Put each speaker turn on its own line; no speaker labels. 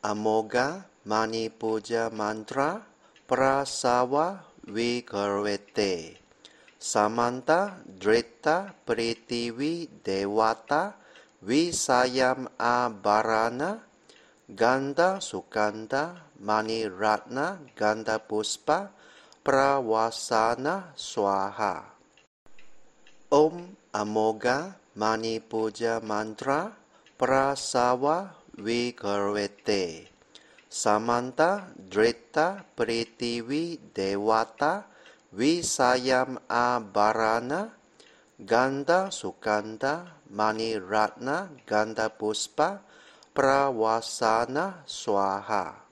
Amoga Mani Puja Mantra Prasawa Vikarvete Samanta Drita Pritivi Dewata Visayam Abarana Ganda Sukanda Mani Ratna Ganda Puspa Prawasana Swaha. Om Amoga Mani Puja Mantra Prasawa Vikarvete Samanta Drita Pritivi Dewata Visayam Abarana Ganda Sukanda Mani Ratna Ganda Puspa Prawasana Swaha.